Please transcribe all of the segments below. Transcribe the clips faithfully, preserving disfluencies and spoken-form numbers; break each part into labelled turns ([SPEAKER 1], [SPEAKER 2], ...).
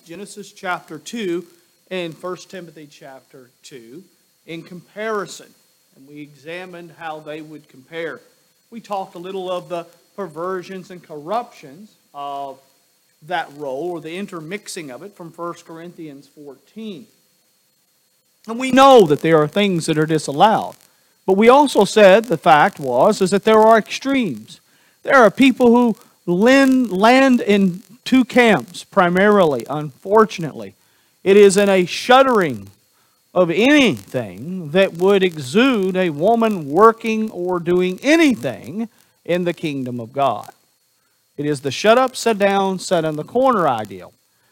[SPEAKER 1] Genesis chapter two and First Timothy chapter two, in comparison. And we examined how they would compare. We talked a little of the perversions and corruptions of that role, or the intermixing of it, from First Corinthians fourteen. And we know that there are things that are disallowed. But we also said the fact was is that there are extremes. There are people who land in two camps primarily, unfortunately. It is in a shuddering of anything that would exude a woman working or doing anything in the kingdom of God. It is the shut up, sit down, sit in the corner ideal.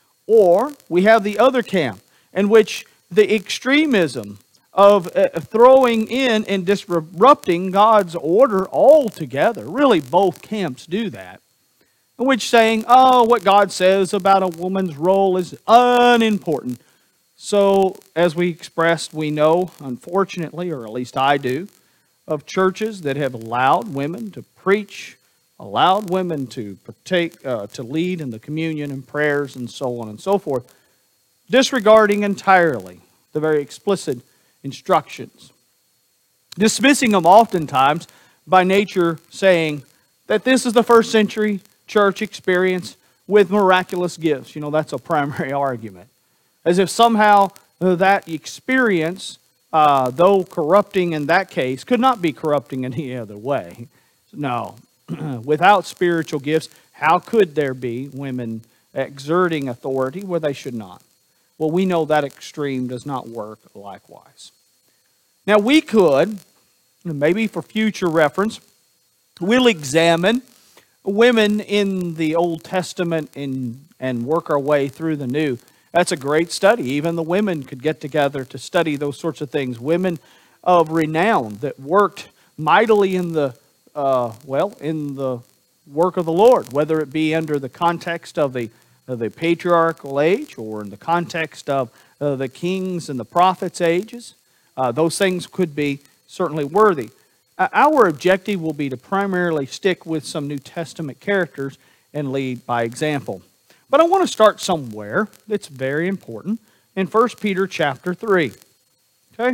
[SPEAKER 1] Or we have the other camp in which the extremism of uh, throwing in and disrupting God's order altogether. Really, both camps do that. In which saying, oh, what God says about a woman's role is unimportant. So, as we expressed, we know, unfortunately, or at least I do, of churches that have allowed women to preach, allowed women to partake, uh, to lead in the communion and prayers and so on and so forth, disregarding entirely the very explicit instructions. Dismissing them oftentimes by nature saying that this is the first century church experience with miraculous gifts. You know, that's a primary argument. As if somehow that experience, uh, though corrupting in that case, could not be corrupting in any other way. No. Without spiritual gifts, how could there be women exerting authority where they should not? Well, we know that extreme does not work likewise. Now, we could, maybe for future reference, we'll examine women in the Old Testament and, and work our way through the New. That's a great study. Even the women could get together to study those sorts of things. Women of renown that worked mightily in the, uh, well, in the work of the Lord, whether it be under the context of the of the patriarchal age or in the context of uh, the kings and the prophets' ages. Uh, those things could be certainly worthy. Uh, our objective will be to primarily stick with some New Testament characters and lead by example. But I want to start somewhere that's very important in First Peter chapter three. Okay?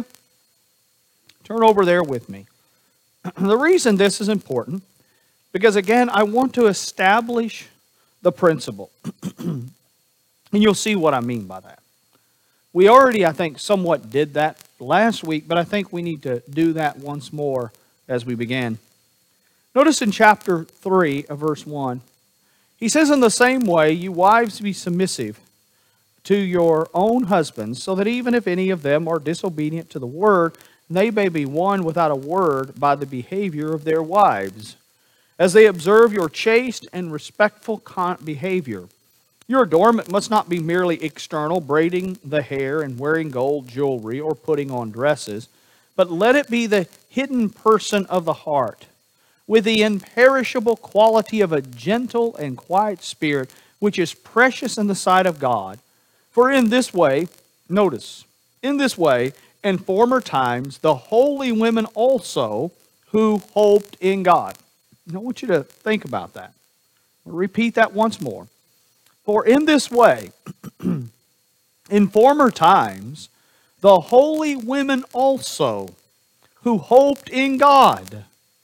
[SPEAKER 1] Turn over there with me. The reason this is important, because again, I want to establish the principle. And you'll see what I mean by that. We already, I think, somewhat did that last week, but I think we need to do that once more as we begin. Notice in chapter three of verse one, he says, in the same way, you wives be submissive to your own husbands, so that even if any of them are disobedient to the word, they may be won without a word by the behavior of their wives, as they observe your chaste and respectful behavior. Your adornment must not be merely external, braiding the hair and wearing gold jewelry or putting on dresses, but let it be the hidden person of the heart, with the imperishable quality of a gentle and quiet spirit, which is precious in the sight of God. For in this way, notice, in this way, in former times, the holy women also who hoped in God. I want you to think about that. I'll repeat that once more. For in this way, in former times, the holy women also who hoped in God.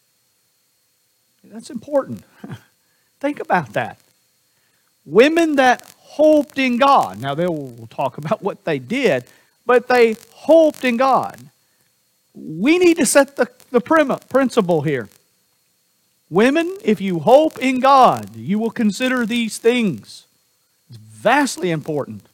[SPEAKER 1] That's important. Think about that. Women that hoped in God. Now, they will talk about what they did, but they hoped in God. We need to set the, the principle here. Women, if you hope in God, you will consider these things. It's vastly important.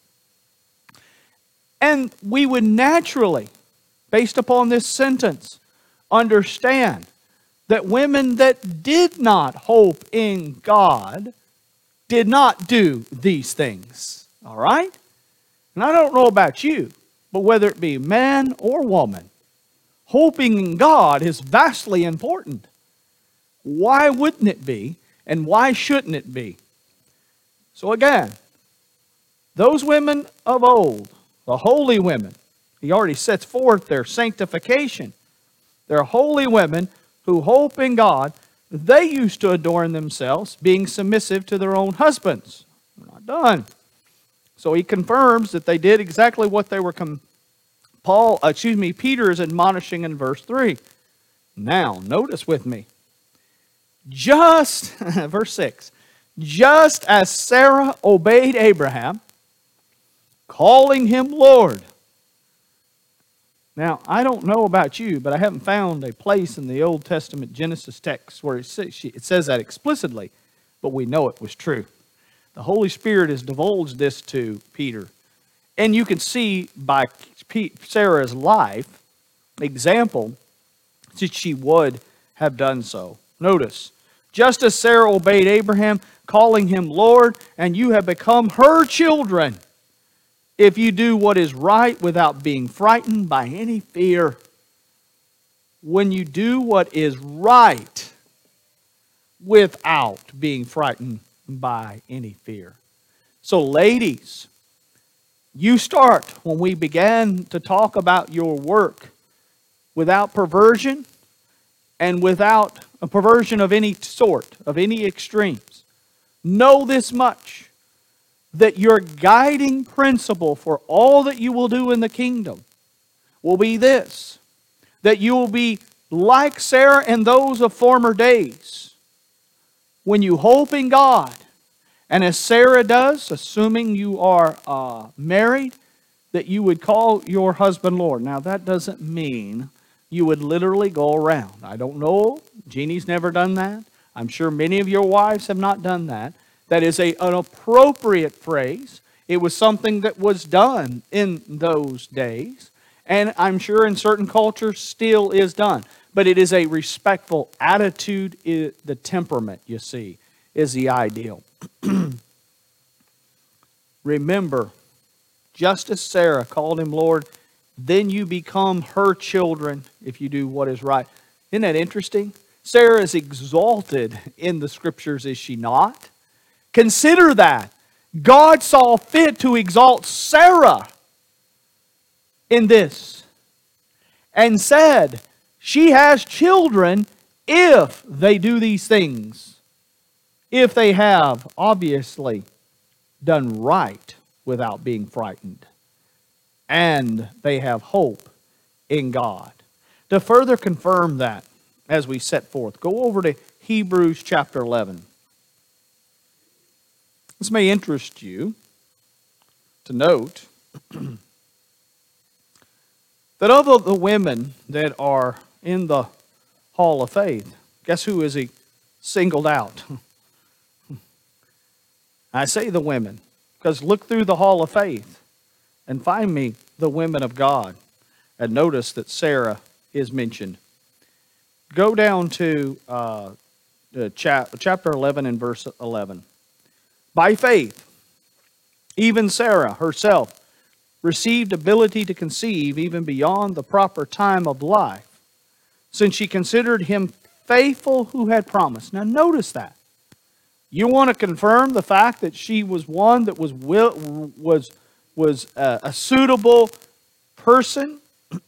[SPEAKER 1] And we would naturally, based upon this sentence, understand that women that did not hope in God did not do these things. All right? And I don't know about you, but whether it be man or woman, hoping in God is vastly important. Why wouldn't it be, and why shouldn't it be? So again, those women of old, the holy women, he already sets forth their sanctification. They're holy women who hope in God. They used to adorn themselves, being submissive to their own husbands. We're not done. So he confirms that they did exactly what they were, com- Paul, uh, excuse me, Peter is admonishing in verse three. Now, notice with me. Just, verse six, just as Sarah obeyed Abraham, calling him Lord. Now, I don't know about you, but I haven't found a place in the Old Testament Genesis text where it says that explicitly, but we know it was true. The Holy Spirit has divulged this to Peter. And you can see by Sarah's life, example, that she would have done so. Notice, just as Sarah obeyed Abraham, calling him Lord, and you have become her children, if you do what is right without being frightened by any fear. When you do what is right without being frightened by any fear. So ladies, you start when we began to talk about your work without perversion and without a perversion of any sort, of any extremes. Know this much, that your guiding principle for all that you will do in the kingdom will be this, that you will be like Sarah and those of former days. When you hope in God, and as Sarah does, assuming you are uh, married, that you would call your husband Lord. Now that doesn't mean you would literally go around. I don't know. Jeannie's never done that. I'm sure many of your wives have not done that. That is a, an appropriate phrase. It was something that was done in those days. And I'm sure in certain cultures still is done. But it is a respectful attitude. It, the temperament, you see, is the ideal. Remember, just as Sarah called him Lord, then you become her children if you do what is right. Isn't that interesting? Sarah is exalted in the Scriptures, is she not? Consider that. God saw fit to exalt Sarah in this and said, she has children if they do these things. If they have, obviously, done right without being frightened. And they have hope in God. To further confirm that, as we set forth, go over to Hebrews chapter eleven. This may interest you to note that of the women that are in the Hall of Faith, guess who is he singled out? I say the women, because look through the Hall of Faith and find me the women of God. And notice that Sarah is mentioned. Go down to uh, the chap- chapter eleven and verse eleven. By faith, even Sarah herself received ability to conceive even beyond the proper time of life, since she considered him faithful who had promised. Now notice that. You want to confirm the fact that she was one that was will, was was a, a suitable person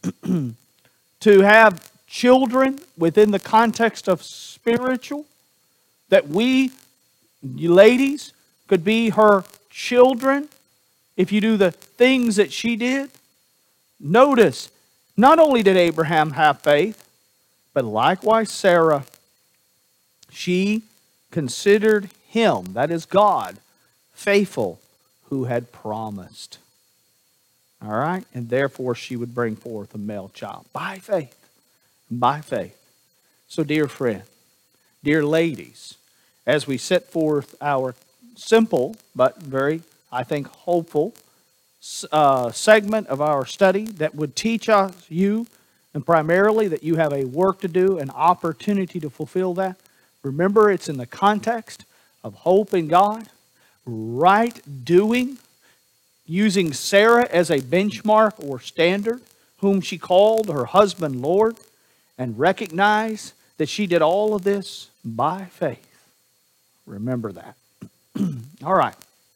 [SPEAKER 1] to have children within the context of spiritual, that we, you ladies, could be her children if you do the things that she did. Notice, not only did Abraham have faith, but likewise Sarah, she considered him, that is God, faithful who had promised. All right? And therefore she would bring forth a male child by faith. By faith. So dear friend, dear ladies, as we set forth our simple but very, I think, hopeful uh, segment of our study that would teach us, you, and primarily that you have a work to do, an opportunity to fulfill that. Remember, it's in the context of hope in God, right doing, using Sarah as a benchmark or standard, whom she called her husband Lord, and recognize that she did all of this by faith. Remember that. All right.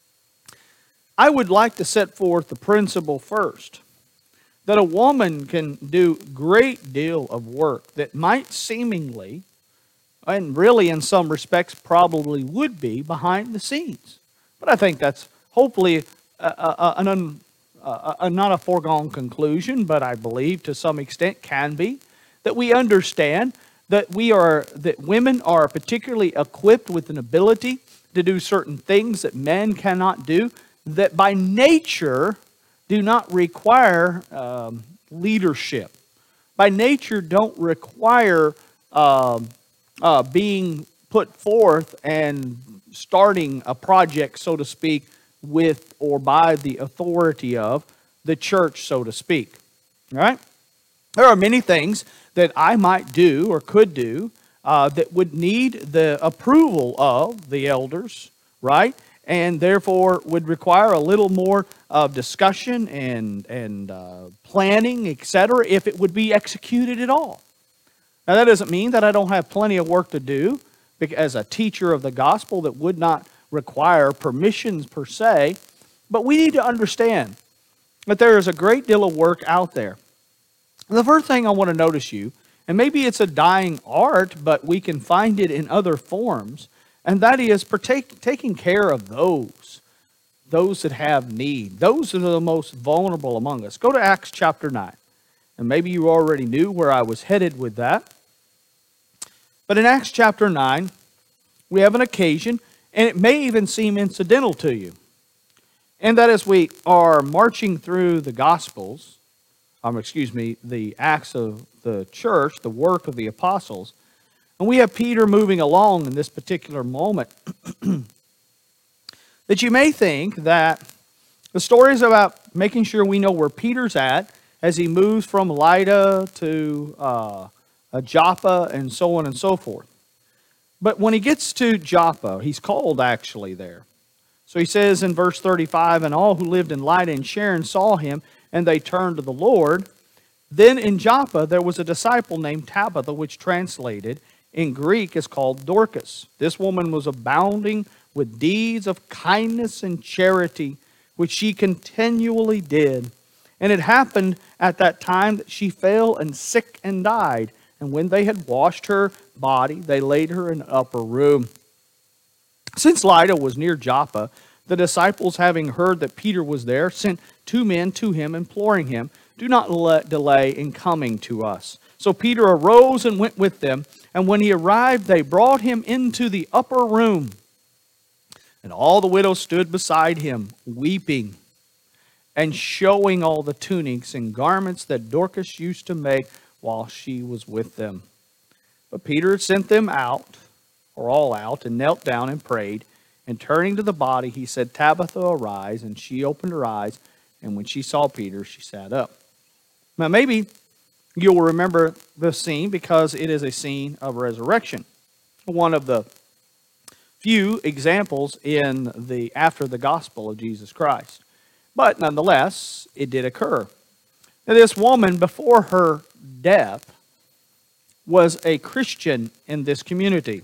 [SPEAKER 1] I would like to set forth the principle first, that a woman can do a great deal of work that might seemingly, and really in some respects probably would be, behind the scenes. But I think that's hopefully a, a, an un, a, a, not a foregone conclusion, but I believe to some extent can be, that we understand that we are that women are particularly equipped with an ability to do certain things that men cannot do, that by nature do not require um, leadership. By nature don't require um, uh, being put forth and starting a project, so to speak, with or by the authority of the church, so to speak. All right? There are many things that I might do or could do uh, that would need the approval of the elders, right? And therefore would require a little more of discussion and, and uh, planning, et cetera, if it would be executed at all. Now, that doesn't mean that I don't have plenty of work to do as a teacher of the gospel that would not require permissions per se, but we need to understand that there is a great deal of work out there. The first thing I want to notice you, and maybe it's a dying art, but we can find it in other forms, and that is partake, taking care of those, those that have need. Those that are the most vulnerable among us. Go to Acts chapter nine, and maybe you already knew where I was headed with that. But in Acts chapter nine, we have an occasion, and it may even seem incidental to you. And that as we are marching through the Gospels, um, excuse me, the Acts of the church, the work of the apostles, and we have Peter moving along in this particular moment, that you may think that the story is about making sure we know where Peter's at as he moves from Lydda to uh, Joppa and so on and so forth. But when he gets to Joppa, he's called actually there. So he says in verse thirty-five, and all who lived in Lydda and Sharon saw him, and they turned to the Lord. Then in Joppa there was a disciple named Tabitha, which translated in Greek is called Dorcas. This woman was abounding with deeds of kindness and charity, which she continually did. And it happened at that time that she fell and sick and died. And when they had washed her body, they laid her in an upper room. Since Lydda was near Joppa, the disciples, having heard that Peter was there, sent two men to him, imploring him, do not let delay in coming to us. So Peter arose and went with them, and when he arrived, they brought him into the upper room. And all the widows stood beside him, weeping, and showing all the tunics and garments that Dorcas used to make while she was with them. But Peter sent them out, or all out, and knelt down and prayed. And turning to the body, he said, Tabitha, arise. And she opened her eyes, and when she saw Peter, she sat up. Now maybe you'll remember this scene because it is a scene of resurrection. One of the few examples in the after the gospel of Jesus Christ. But nonetheless, it did occur. Now, this woman, before her death, was a Christian in this community.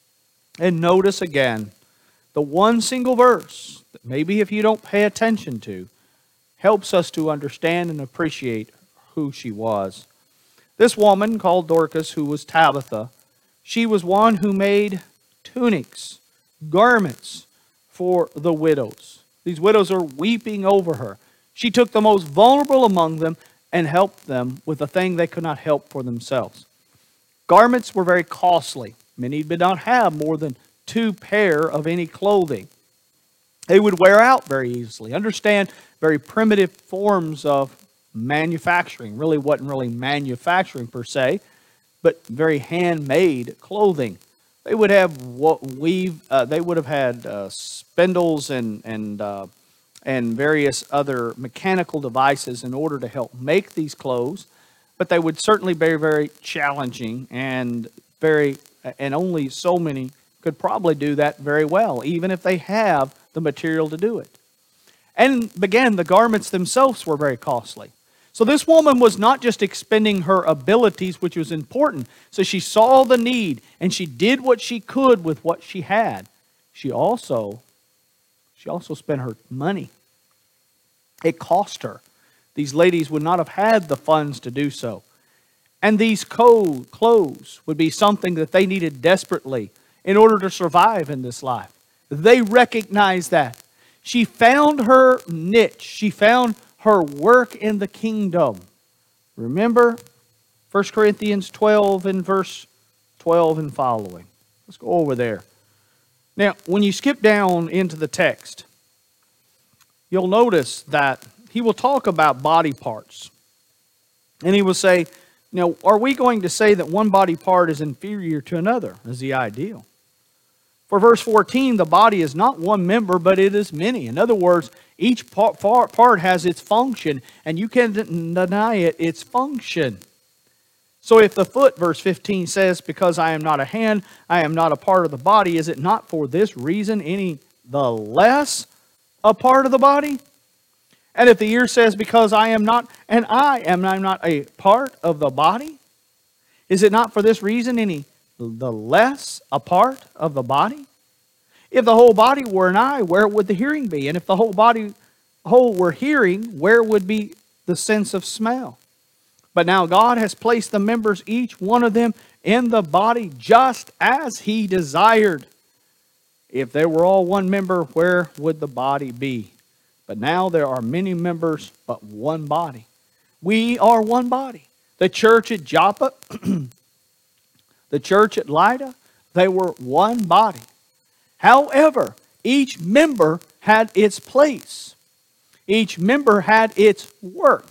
[SPEAKER 1] And notice again, the one single verse that maybe if you don't pay attention to, helps us to understand and appreciate who she was. This woman called Dorcas, who was Tabitha, she was one who made tunics, garments for the widows. These widows are weeping over her. She took the most vulnerable among them and helped them with a thing they could not help for themselves. Garments were very costly. Many did not have more than two pair of any clothing. They would wear out very easily. Understand, very primitive forms of manufacturing. Really wasn't really manufacturing per se, but very handmade clothing. They would have what weave. Uh, they would have had uh, spindles and and uh, and various other mechanical devices in order to help make these clothes. But they would certainly be very challenging and very and only so many could probably do that very well, even if they have the material to do it. And again, the garments themselves were very costly. So this woman was not just expending her abilities, which was important. So she saw the need and she did what she could with what she had. She also, she also spent her money. It cost her. These ladies would not have had the funds to do so. And these clothes would be something that they needed desperately in order to survive in this life. They recognized that. She found her niche. She found her work in the kingdom. Remember First Corinthians twelve and verse twelve and following. Let's go over there. Now, when you skip down into the text, you'll notice that he will talk about body parts. And he will say, now, are we going to say that one body part is inferior to another? Is the ideal. For verse fourteen, the body is not one member, but it is many. In other words, each part, part has its function, and you can't deny it its function. So if the foot, verse fifteen says, because I am not a hand, I am not a part of the body, is it not for this reason any the less a part of the body? And if the ear says, because I am not an eye, am I not a part of the body? Is it not for this reason any the less a part of the body? If the whole body were an eye, where would the hearing be? And if the whole body whole were hearing, where would be the sense of smell? But now God has placed the members, each one of them, in the body just as He desired. If they were all one member, where would the body be? But now there are many members, but one body. We are one body. The church at Joppa, the church at Lydda, they were one body. However, each member had its place. Each member had its work.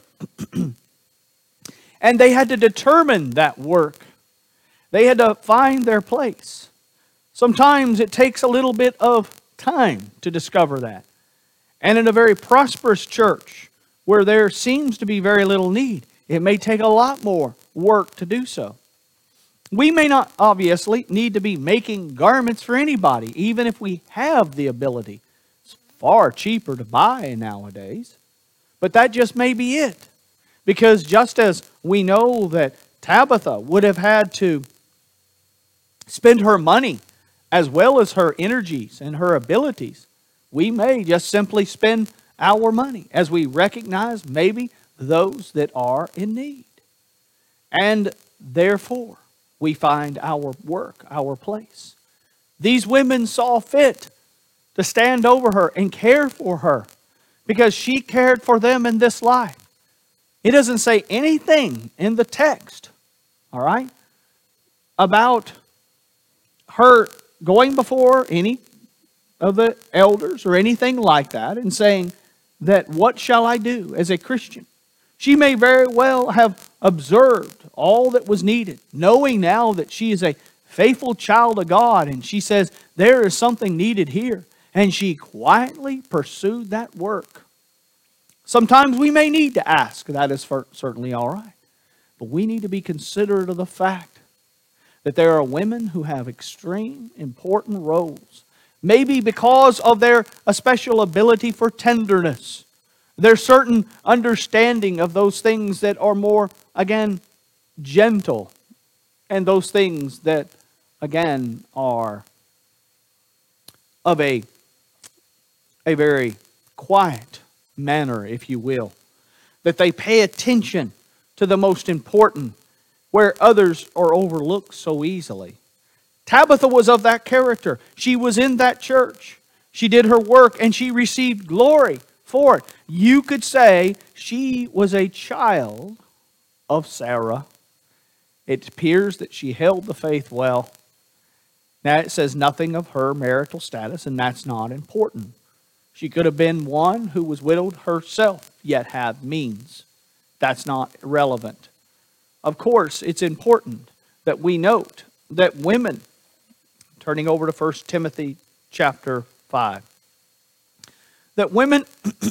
[SPEAKER 1] And they had to determine that work. They had to find their place. Sometimes it takes a little bit of time to discover that. And in a very prosperous church, where there seems to be very little need, it may take a lot more work to do so. We may not obviously need to be making garments for anybody, even if we have the ability. It's far cheaper to buy nowadays. But that just may be it. Because just as we know that Tabitha would have had to spend her money as well as her energies and her abilities, we may just simply spend our money as we recognize maybe those that are in need. And therefore, we find our work, our place. These women saw fit to stand over her and care for her because she cared for them in this life. It doesn't say anything in the text, all right, about her going before any of the elders or anything like that and saying that, what shall I do as a Christian? She may very well have observed all that was needed, knowing now that she is a faithful child of God, and she says, there is something needed here. And she quietly pursued that work. Sometimes we may need to ask. That is certainly all right. But we need to be considerate of the fact that there are women who have extreme important roles. Maybe because of their a special ability for tenderness. Their certain understanding of those things that are more, again, gentle. And those things that, again, are of a, a very quiet manner, if you will. That they pay attention to the most important, where others are overlooked so easily. Tabitha was of that character. She was in that church. She did her work and she received glory for it. You could say she was a child of Sarah. It appears that she held the faith well. Now it says nothing of her marital status, and that's not important. She could have been one who was widowed herself, yet have means. That's not irrelevant. Of course, it's important that we note that women, turning over to First Timothy chapter five, that women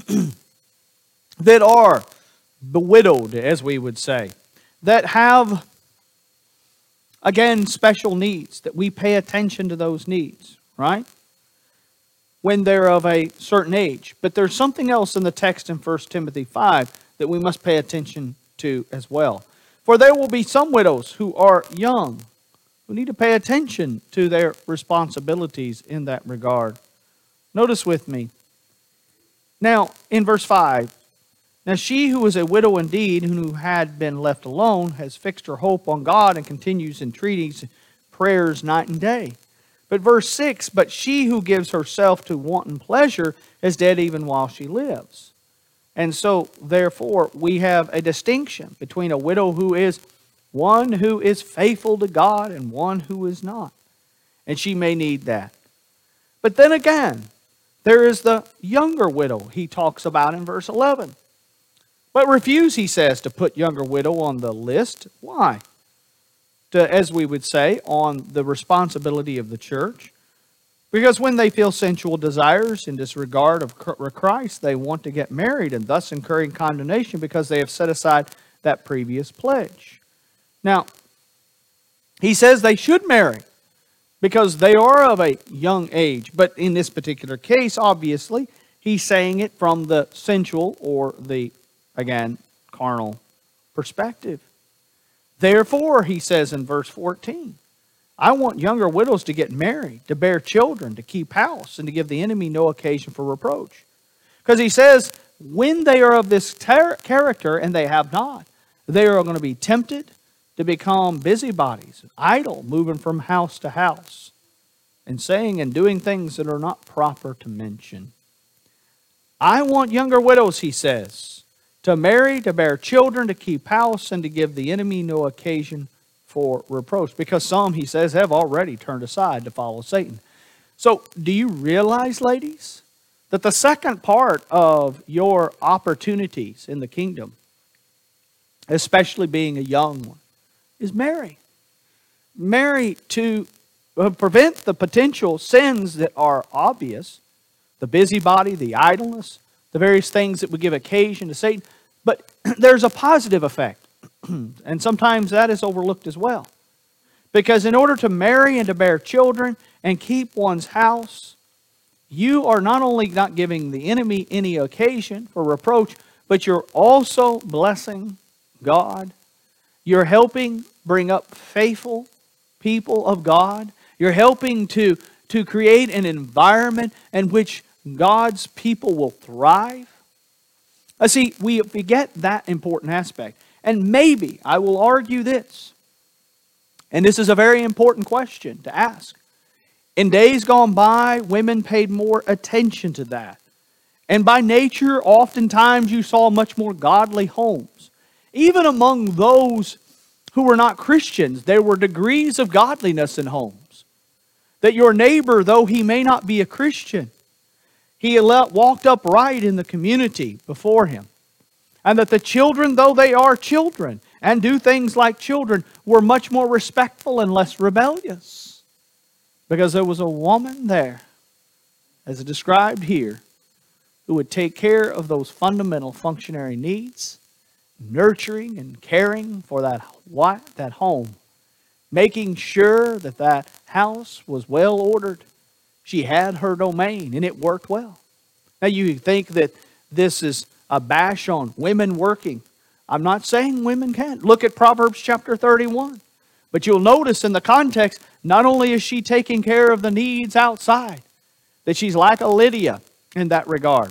[SPEAKER 1] that are bewidowed, as we would say, that have, again, special needs, that we pay attention to those needs, right? When they're of a certain age. But there's something else in the text in First Timothy five that we must pay attention to as well. For there will be some widows who are young, who need to pay attention to their responsibilities in that regard. Notice with me. Now, in verse five, now she who is a widow indeed, who had been left alone, has fixed her hope on God and continues entreaties, prayers night and day. But verse six, but she who gives herself to wanton pleasure is dead even while she lives. And so, therefore, we have a distinction between a widow who is one who is faithful to God and one who is not. And she may need that. But then again, there is the younger widow he talks about in verse eleven. But refuse, he says, to put younger widow on the list. Why? To, as we would say, on the responsibility of the church. Because when they feel sensual desires in disregard of Christ, they want to get married and thus incurring condemnation because they have set aside that previous pledge. Now, he says they should marry because they are of a young age. But in this particular case, obviously, he's saying it from the sensual or the, again, carnal perspective. Therefore, he says in verse fourteen, I want younger widows to get married, to bear children, to keep house, and to give the enemy no occasion for reproach. Because he says, when they are of this character, and they have not, they are going to be tempted to become busybodies, idle, moving from house to house, and saying and doing things that are not proper to mention. I want younger widows, he says, to marry, to bear children, to keep house, and to give the enemy no occasion for reproach. Because some, he says, have already turned aside to follow Satan. So, do you realize, ladies, that the second part of your opportunities in the kingdom, especially being a young one, is marry. Marry to prevent the potential sins that are obvious, the busybody, the idleness, the various things that would give occasion to Satan. But there's a positive effect. And sometimes that is overlooked as well. Because in order to marry and to bear children and keep one's house, you are not only not giving the enemy any occasion for reproach, but you're also blessing God. You're helping bring up faithful people of God. You're helping to, to create an environment in which God's people will thrive. Uh, see, we forget that important aspect. And maybe, I will argue this, and this is a very important question to ask. In days gone by, women paid more attention to that. And by nature, oftentimes you saw much more godly homes. Even among those who were not Christians, there were degrees of godliness in homes. That your neighbor, though he may not be a Christian, he walked upright in the community before him. And that the children, though they are children, and do things like children, were much more respectful and less rebellious. Because there was a woman there, as described here, who would take care of those fundamental functionary needs, nurturing and caring for that, that home, making sure that that house was well ordered. She had her domain, and it worked well. Now you think that this is a bash on women working. I'm not saying women can't. Look at Proverbs chapter thirty-one. But you'll notice in the context, not only is she taking care of the needs outside, that she's like a Lydia in that regard.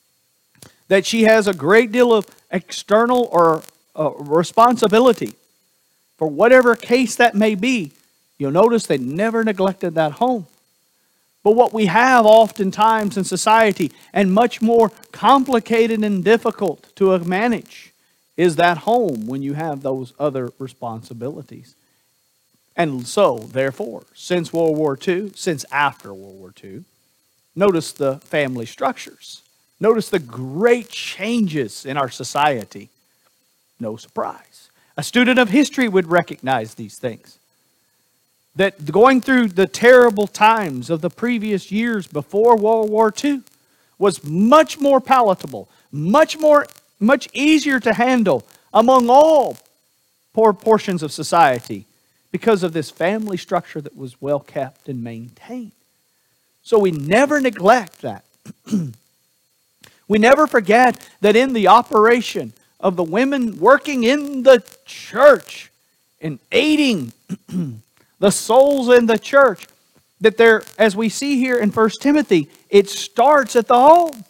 [SPEAKER 1] That she has a great deal of external or uh, responsibility for whatever case that may be. You'll notice they never neglected that home. But what we have oftentimes in society, and much more complicated and difficult to manage, is that home when you have those other responsibilities. And so, therefore, since World War Two, since after World War Two, notice the family structures. Notice the great changes in our society. No surprise. A student of history would recognize these things. That going through the terrible times of the previous years before World War Two was much more palatable, much more, much easier to handle among all poor portions of society because of this family structure that was well kept and maintained. So we never neglect that. We never forget that in the operation of the women working in the church and aiding the souls in the church, that there, as we see here in First Timothy, it starts at the home.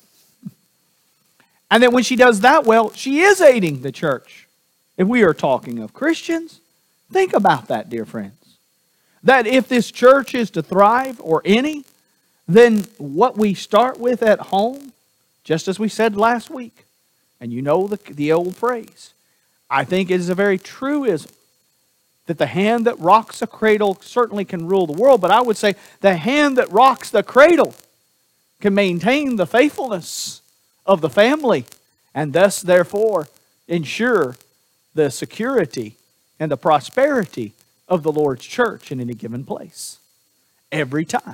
[SPEAKER 1] And that when she does that well, she is aiding the church. If we are talking of Christians, think about that, dear friends. That if this church is to thrive, or any, then what we start with at home, just as we said last week, and you know the, the old phrase, I think it is a very truism that the hand that rocks the cradle certainly can rule the world, but I would say the hand that rocks the cradle can maintain the faithfulness of the family, and thus, therefore, ensure the security and the prosperity of the Lord's church in any given place. Every time.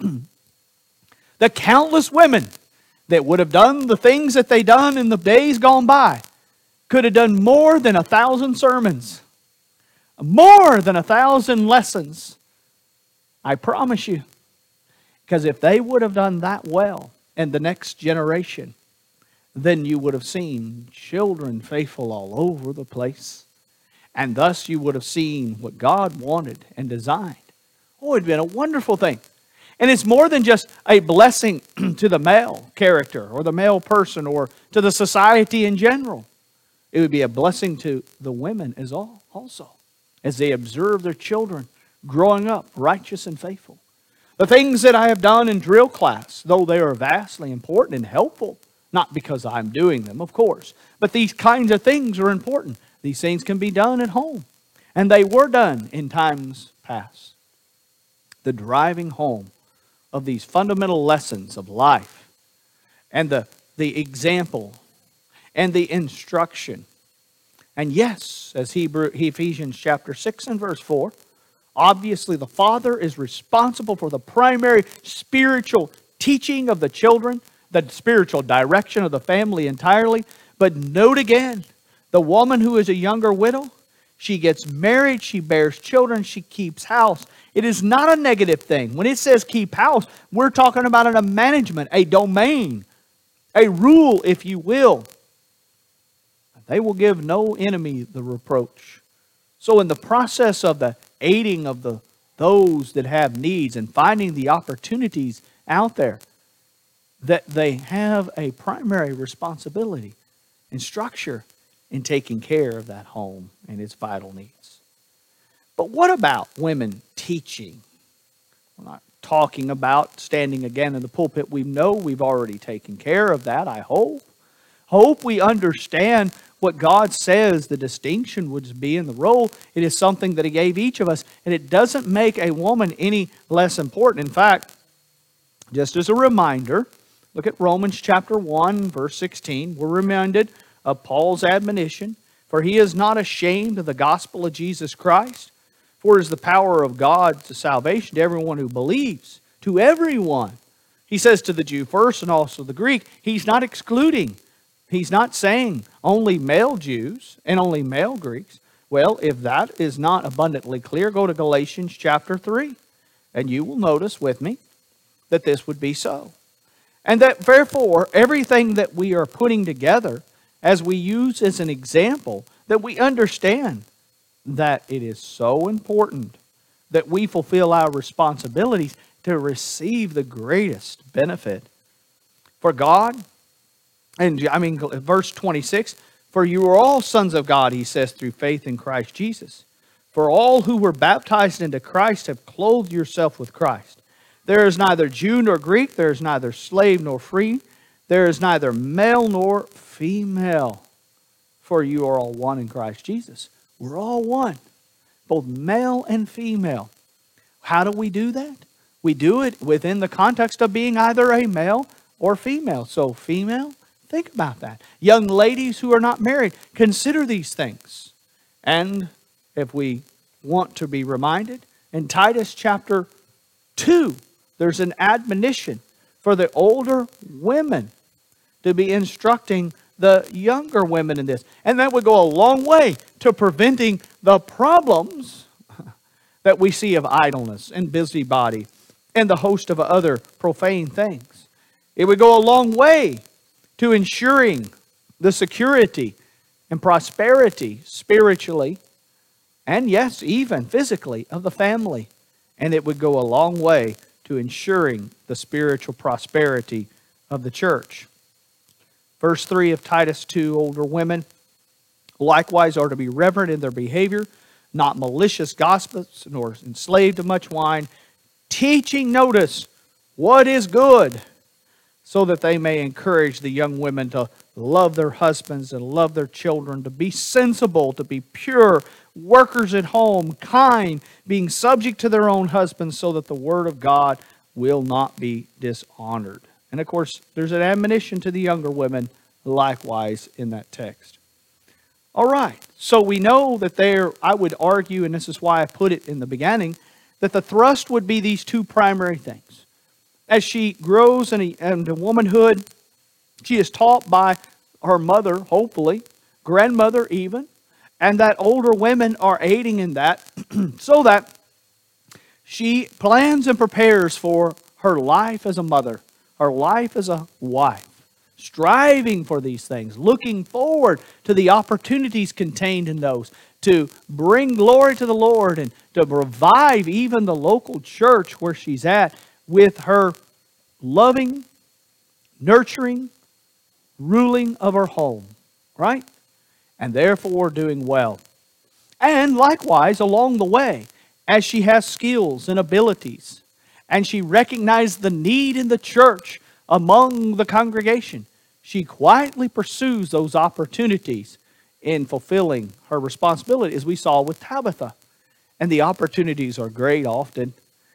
[SPEAKER 1] The countless women that would have done the things that they done in the days gone by could have done more than a thousand sermons, more than a thousand lessons. I promise you. Because if they would have done that well in the next generation, then you would have seen children faithful all over the place. And thus you would have seen what God wanted and designed. Oh, it would have been a wonderful thing. And it's more than just a blessing to the male character or the male person or to the society in general. It would be a blessing to the women as all also, as they observe their children growing up righteous and faithful. The things that I have done in drill class, though they are vastly important and helpful, not because I'm doing them, of course, but these kinds of things are important. These things can be done at home, and they were done in times past. The driving home of these fundamental lessons of life and the, the example and the instruction. And yes, as Hebrew, Ephesians chapter six and verse four, obviously the father is responsible for the primary spiritual teaching of the children, the spiritual direction of the family entirely. But note again, the woman who is a younger widow, she gets married, she bears children, she keeps house. It is not a negative thing. When it says keep house, we're talking about a management, a domain, a rule, if you will. They will give no enemy the reproach. So in the process of the aiding of the those that have needs and finding the opportunities out there, that they have a primary responsibility and structure in taking care of that home and its vital needs. But what about women teaching? We're not talking about standing again in the pulpit. We know we've already taken care of that, I hope. Hope we understand what God says the distinction would be in the role. It is something that He gave each of us, and it doesn't make a woman any less important. In fact, just as a reminder, look at Romans chapter one, verse sixteen. We're reminded of Paul's admonition, for he is not ashamed of the gospel of Jesus Christ, for it is the power of God to salvation to everyone who believes, to everyone. He says to the Jew first and also the Greek. He's not excluding. He's not saying only male Jews and only male Greeks. Well, if that is not abundantly clear, go to Galatians chapter three, and you will notice with me that this would be so. And that therefore, everything that we are putting together as we use as an example, that we understand that it is so important that we fulfill our responsibilities to receive the greatest benefit. For God, and I mean, verse twenty-six, for you are all sons of God, he says, through faith in Christ Jesus. For all who were baptized into Christ have clothed yourself with Christ. There is neither Jew nor Greek, there is neither slave nor free, there is neither male nor female, for you are all one in Christ Jesus. We're all one, both male and female. How do we do that? We do it within the context of being either a male or female. So female, think about that. Young ladies who are not married, consider these things. And if we want to be reminded, in Titus chapter two, there's an admonition for the older women to be instructing the younger women in this. And that would go a long way to preventing the problems that we see of idleness and busybody and the host of other profane things. It would go a long way to ensuring the security and prosperity spiritually and, yes, even physically of the family. And it would go a long way to ensuring the spiritual prosperity of the church. Verse three of Titus two, older women likewise are to be reverent in their behavior, not malicious gossips, nor enslaved to much wine, teaching, notice, what is good, so that they may encourage the young women to love their husbands and love their children, to be sensible, to be pure, workers at home, kind, being subject to their own husbands, so that the word of God will not be dishonored. And of course, there's an admonition to the younger women likewise in that text. All right, so we know that there, I would argue, and this is why I put it in the beginning, that the thrust would be these two primary things. As she grows into womanhood, she is taught by her mother, hopefully, grandmother even, and that older women are aiding in that, so that she plans and prepares for her life as a mother, her life as a wife, striving for these things, looking forward to the opportunities contained in those, to bring glory to the Lord and to revive even the local church where she's at with her loving, nurturing, ruling of her home, right? And therefore doing well. And likewise, along the way, as she has skills and abilities, and she recognized the need in the church among the congregation, she quietly pursues those opportunities in fulfilling her responsibility, as we saw with Tabitha. And the opportunities are great often,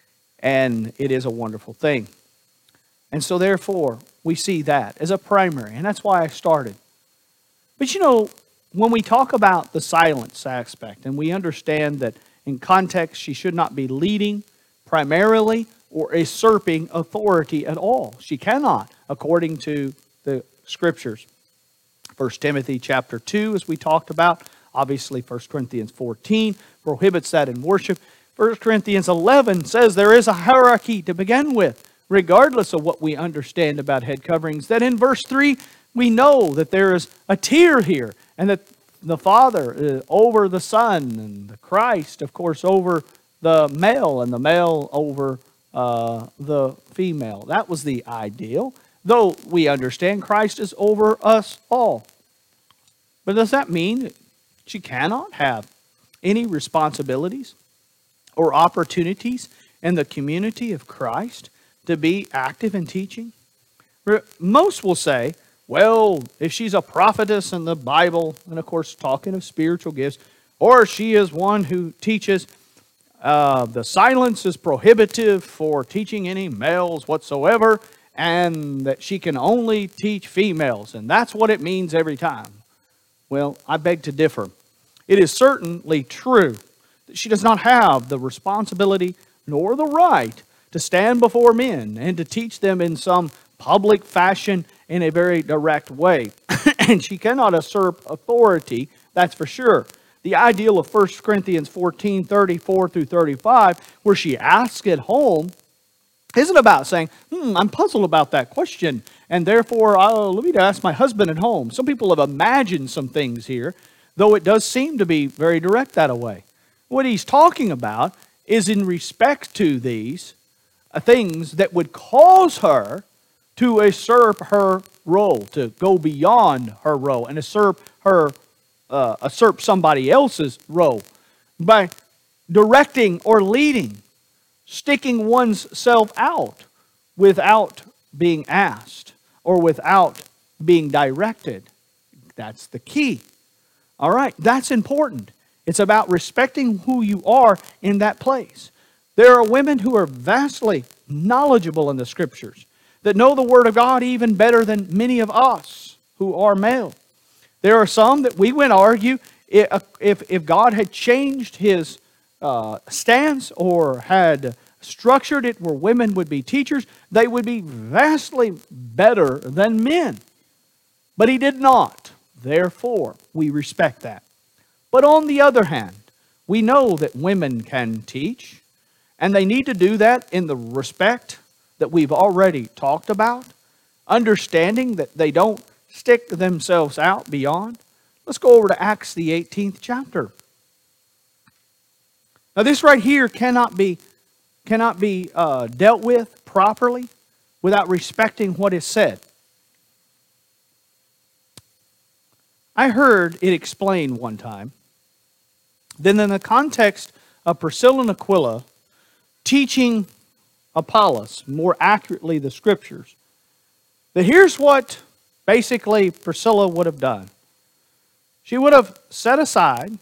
[SPEAKER 1] and it is a wonderful thing. And so therefore, we see that as a primary, and that's why I started. But you know, when we talk about the silence aspect, and we understand that in context she should not be leading primarily or usurping authority at all. She cannot, according to the Scriptures. First Timothy chapter two, as we talked about, obviously First Corinthians fourteen prohibits that in worship. First Corinthians eleven says there is a hierarchy to begin with, regardless of what we understand about head coverings. That in verse three, we know that there is a tier here, and that the Father is over the Son, and the Christ, of course, over the male, and the male over uh, the female. That was the ideal, though we understand Christ is over us all. But does that mean she cannot have any responsibilities or opportunities in the community of Christ to be active in teaching? Most will say, well, if she's a prophetess in the Bible, and of course talking of spiritual gifts, or she is one who teaches, uh, the silence is prohibitive for teaching any males whatsoever, and that she can only teach females, and that's what it means every time. Well, I beg to differ. It is certainly true that she does not have the responsibility nor the right to stand before men and to teach them in some public fashion in a very direct way. And she cannot usurp authority, that's for sure. The ideal of First Corinthians fourteen, thirty-four through thirty-five, where she asks at home, isn't about saying, hmm, I'm puzzled about that question, and therefore, I'll, let me ask my husband at home. Some people have imagined some things here, though it does seem to be very direct that way. What he's talking about is in respect to these uh, things that would cause her to usurp her role, to go beyond her role and usurp her, uh, usurp somebody else's role by directing or leading, sticking one's self out without being asked or without being directed. That's the key. All right, that's important. It's about respecting who you are in that place. There are women who are vastly knowledgeable in the Scriptures, that know the Word of God even better than many of us who are male. There are some that we would argue if, if God had changed His uh, stance or had structured it where women would be teachers, they would be vastly better than men. But He did not. Therefore, we respect that. But on the other hand, we know that women can teach, and they need to do that in the respect that we've already talked about, understanding that they don't stick themselves out beyond. Let's go over to Acts, the eighteenth chapter. Now this right here cannot be, cannot be uh, dealt with properly without respecting what is said. I heard it explained one time then in the context of Priscilla and Aquila teaching Apollos more accurately the Scriptures, that here's what basically Priscilla would have done. She would have set aside,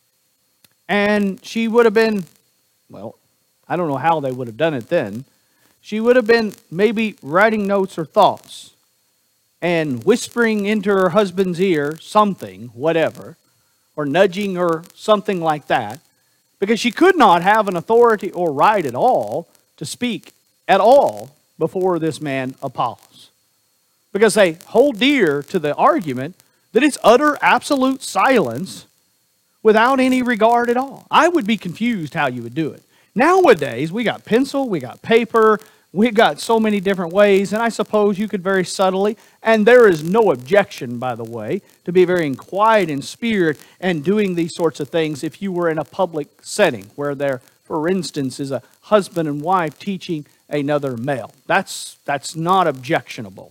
[SPEAKER 1] and she would have been, well, I don't know how they would have done it then. She would have been maybe writing notes or thoughts and whispering into her husband's ear something, whatever, or nudging or something like that, because she could not have an authority or right at all to speak at all before this man Apollos. Because they hold dear to the argument that it's utter, absolute silence without any regard at all. I would be confused how you would do it. Nowadays, we got pencil, we got paper, we've got so many different ways, and I suppose you could very subtly, and there is no objection, by the way, to be very quiet in spirit and doing these sorts of things if you were in a public setting where there, for instance, is a husband and wife teaching another male. That's, that's not objectionable.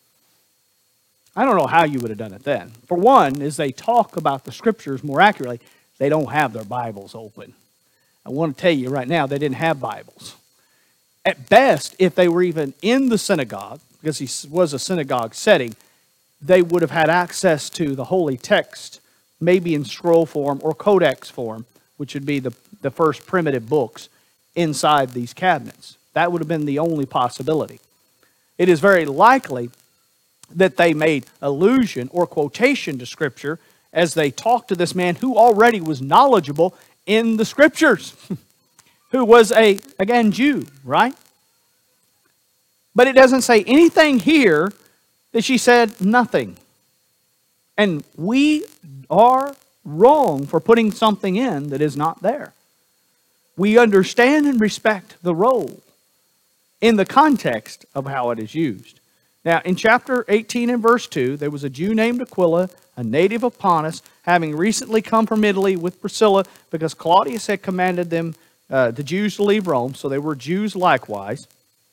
[SPEAKER 1] I don't know how you would have done it then. For one, as they talk about the Scriptures more accurately, they don't have their Bibles open. I want to tell you right now, they didn't have Bibles. At best, if they were even in the synagogue, because he was a synagogue setting, they would have had access to the holy text, maybe in scroll form or codex form, which would be the, the first primitive books inside these cabinets. That would have been the only possibility. It is very likely that they made allusion or quotation to Scripture as they talked to this man who already was knowledgeable in the Scriptures, who was a, again, Jew, right? But it doesn't say anything here that she said nothing. And we are wrong for putting something in that is not there. We understand and respect the role in the context of how it is used. Now, in chapter eighteen and verse two, there was a Jew named Aquila, a native of Pontus, having recently come from Italy with Priscilla because Claudius had commanded them, uh, the Jews, to leave Rome, so they were Jews likewise.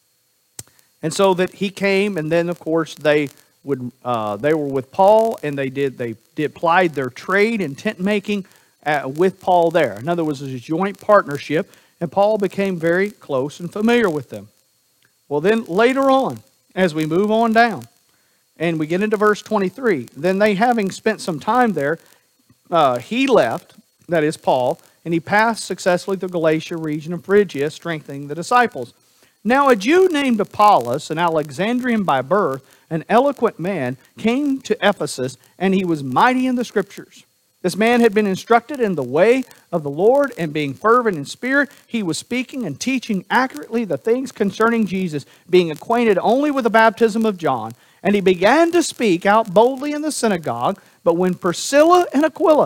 [SPEAKER 1] And so that he came, and then, of course, they would uh, they were with Paul, and they did they did plied their trade in tent making uh, with Paul there. In other words, it was a joint partnership, and Paul became very close and familiar with them. Well, then later on, as we move on down, and we get into verse twenty-three, then they, having spent some time there, uh, he left, that is Paul, and he passed successfully through Galatia region of Phrygia, strengthening the disciples. Now a Jew named Apollos, an Alexandrian by birth, an eloquent man, came to Ephesus, and he was mighty in the Scriptures. This man had been instructed in the way of the Lord, and being fervent in spirit, he was speaking and teaching accurately the things concerning Jesus, being acquainted only with the baptism of John. And he began to speak out boldly in the synagogue. But when Priscilla and Aquila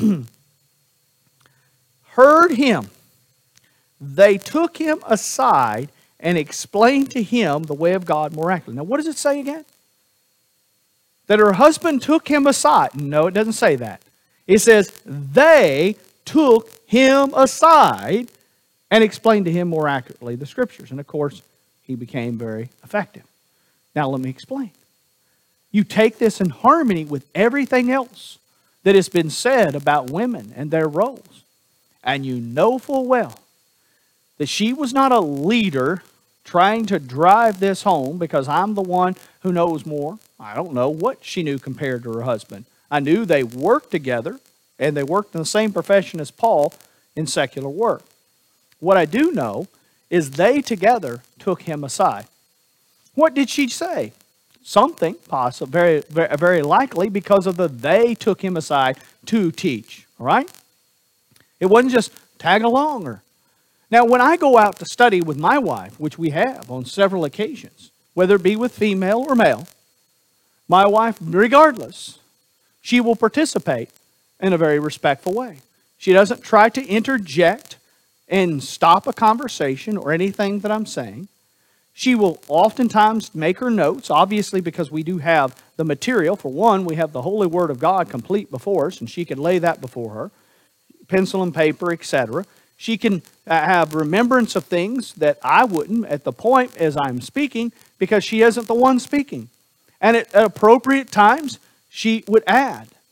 [SPEAKER 1] heard him, they took him aside and explained to him the way of God more accurately. Now, what does it say again? That her husband took him aside. No, it doesn't say that. It says they took him aside and explained to him more accurately the Scriptures. And of course, he became very effective. Now let me explain. You take this in harmony with everything else that has been said about women and their roles. And you know full well that she was not a leader trying to drive this home because I'm the one who knows more. I don't know what she knew compared to her husband. I knew they worked together, and they worked in the same profession as Paul in secular work. What I do know is they together took him aside. What did she say? Something, possible, very, very, very likely, because of the they took him aside to teach. All right? It wasn't just tag along. Or now, when I go out to study with my wife, which we have on several occasions, whether it be with female or male, my wife, regardless, she will participate in a very respectful way. She doesn't try to interject and stop a conversation or anything that I'm saying. She will oftentimes make her notes, obviously because we do have the material. For one, we have the Holy Word of God complete before us, and she can lay that before her, pencil and paper, et cetera. She can have remembrance of things that I wouldn't at the point as I'm speaking because she isn't the one speaking. And at appropriate times, she would add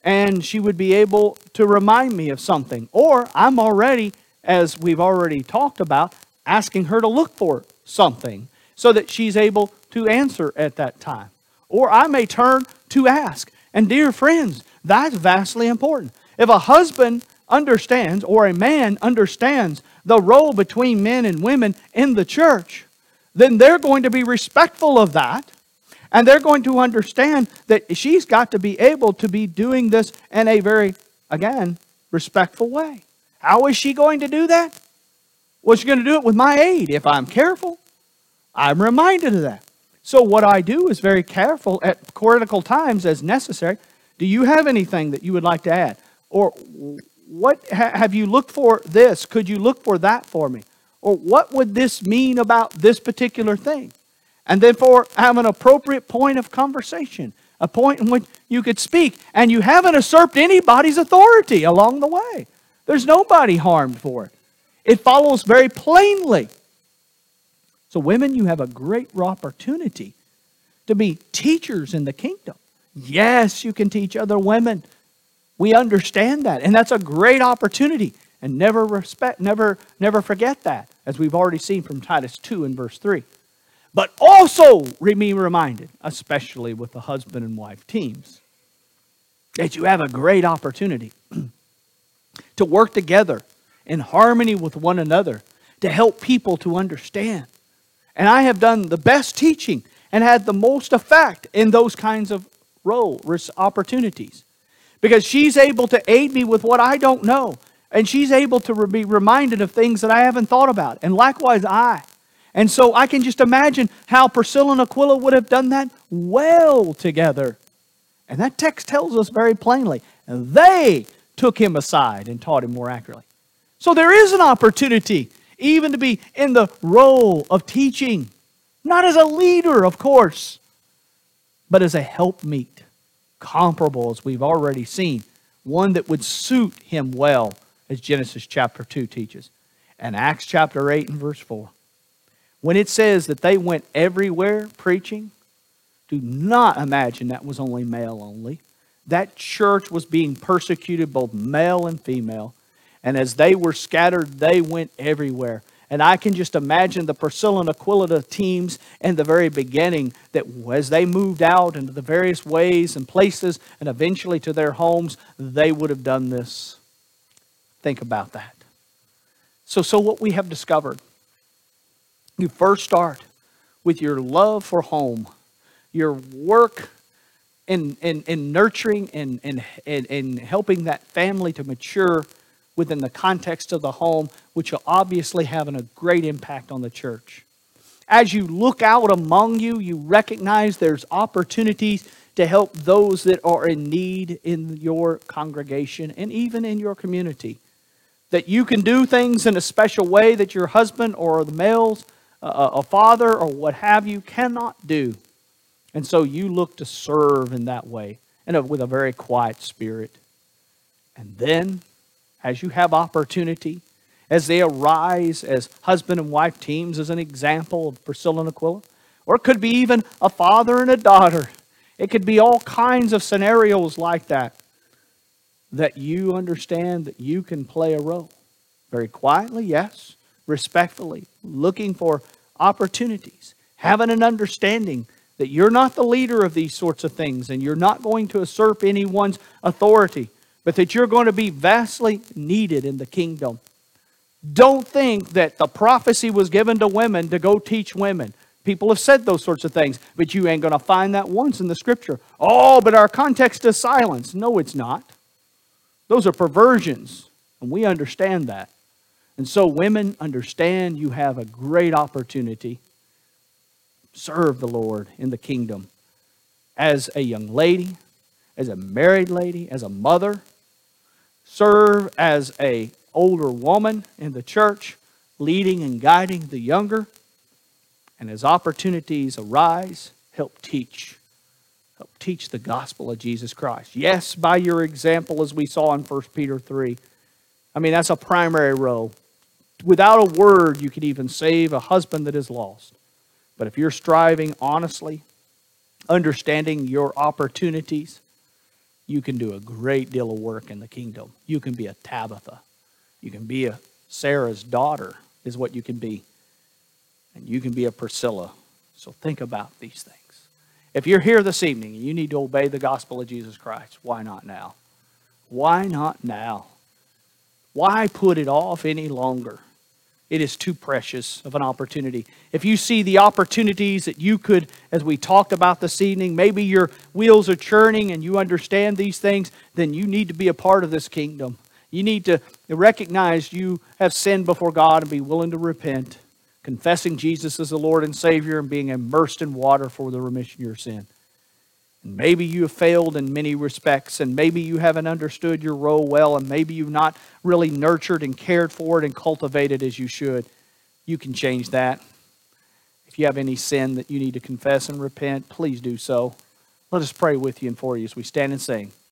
[SPEAKER 1] and she would be able to remind me of something. Or I'm already, as we've already talked about, asking her to look for something so that she's able to answer at that time. Or I may turn to ask. And dear friends, that's vastly important. If a husband understands, or a man understands, the role between men and women in the church, then they're going to be respectful of that. And they're going to understand that she's got to be able to be doing this in a very, again, respectful way. How is she going to do that? Well, she's going to do it with my aid. If I'm careful, I'm reminded of that. So what I do is very careful at critical times as necessary. Do you have anything that you would like to add? Or what have you looked for this? Could you look for that for me? Or what would this mean about this particular thing? And then for have an appropriate point of conversation, a point in which you could speak, and you haven't usurped anybody's authority along the way. There's nobody harmed for it. It follows very plainly. So women, you have a great opportunity to be teachers in the kingdom. Yes, you can teach other women. We understand that, and that's a great opportunity. And never respect, never, never forget that, as we've already seen from Titus two and verse three. But also be reminded, especially with the husband and wife teams, that you have a great opportunity to work together in harmony with one another to help people to understand. And I have done the best teaching and had the most effect in those kinds of role opportunities. Because she's able to aid me with what I don't know. And she's able to be reminded of things that I haven't thought about. And likewise I. And so I can just imagine how Priscilla and Aquila would have done that well together. And that text tells us very plainly, they took him aside and taught him more accurately. So there is an opportunity even to be in the role of teaching. Not as a leader, of course, but as a helpmeet. Comparable, as we've already seen. One that would suit him well, as Genesis chapter two teaches. And Acts chapter eight and verse four. When it says that they went everywhere preaching, do not imagine that was only male only. That church was being persecuted, both male and female. And as they were scattered, they went everywhere. And I can just imagine the Priscilla and Aquila teams in the very beginning, that as they moved out into the various ways and places and eventually to their homes, they would have done this. Think about that. So, so what we have discovered, you first start with your love for home, your work in, in, in nurturing and, and, and, and helping that family to mature within the context of the home, which will obviously have a great impact on the church. As you look out among you, you recognize there's opportunities to help those that are in need in your congregation and even in your community. That you can do things in a special way that your husband or the males, uh, a father or what have you, cannot do. And so you look to serve in that way, and with a very quiet spirit. And then, as you have opportunity, as they arise as husband and wife teams, as an example of Priscilla and Aquila, or it could be even a father and a daughter. It could be all kinds of scenarios like that, that you understand that you can play a role. Very quietly, yes, respectfully, looking for opportunities, having an understanding that you're not the leader of these sorts of things and you're not going to usurp anyone's authority, but that you're going to be vastly needed in the kingdom. Don't think that the prophecy was given to women to go teach women. People have said those sorts of things, but you ain't going to find that once in the Scripture. Oh, but our context is silence. No, it's not. Those are perversions, and we understand that. And so women, understand you have a great opportunity. Serve the Lord in the kingdom as a young lady, as a married lady, as a mother. Serve as an older woman in the church, leading and guiding the younger. And as opportunities arise, help teach. Help teach the gospel of Jesus Christ. Yes, by your example, as we saw in First Peter three. I mean, that's a primary role. Without a word, you could even save a husband that is lost. But if you're striving honestly, understanding your opportunities, you can do a great deal of work in the kingdom. You can be a Tabitha. You can be a Sarah's daughter is what you can be. And you can be a Priscilla. So think about these things. If you're here this evening and you need to obey the gospel of Jesus Christ, why not now? Why not now? Why put it off any longer? It is too precious of an opportunity. If you see the opportunities that you could, as we talked about this evening, maybe your wheels are churning and you understand these things, then you need to be a part of this kingdom. You need to recognize you have sinned before God and be willing to repent, confessing Jesus as the Lord and Savior and being immersed in water for the remission of your sin. And maybe you have failed in many respects, and maybe you haven't understood your role well, and maybe you've not really nurtured and cared for it and cultivated as you should. You can change that. If you have any sin that you need to confess and repent, please do so. Let us pray with you and for you as we stand and sing.